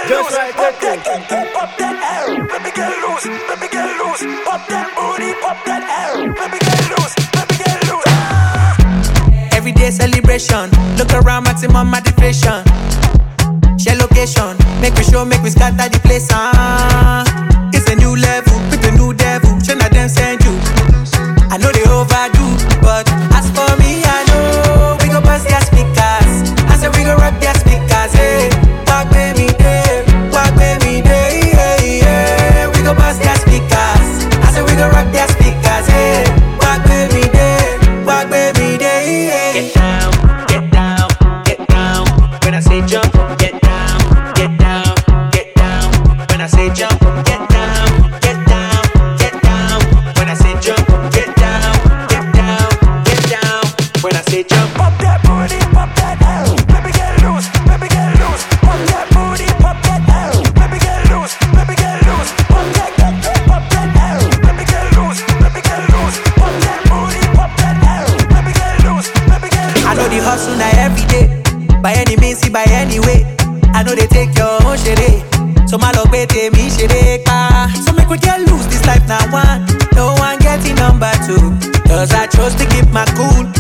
Just like that. Pop that air, let me get loose, let me get loose. Pop that booty, pop that air, let me get loose, let me get loose. Everyday celebration, look around, maximum motivation. Share location, make we show, make we scatter the place. It's a new level, with a new devil. Shana them send you. I know they overdo, but as for me, I know we go bust their speakers. I said we go rock their speakers. Hey, walk baby day, walk baby day. Hey, yeah. We go bust their speakers. I said we go rock their speakers. Hey, walk baby day, walk baby day. Hey. Get down, get down, get down. When I say jump, get down, get down, get down. When I say jump, get down, get down, get down. When I say jump, get down, get down, get down. When I say jump, pop that booty, pop that air, let me get loose, let me get loose. Pop that booty, pop that air, let me get loose, let me get loose. Pop that air, let me get loose, let me get loose. Pop that booty, pop that air, let me get loose, let me get loose. I know the hustle now every day. By any means, by any way. I know they take your own shit. So my love better me shit. So make we get loose this life now one. No one getting number two. Cause I chose to keep my cool.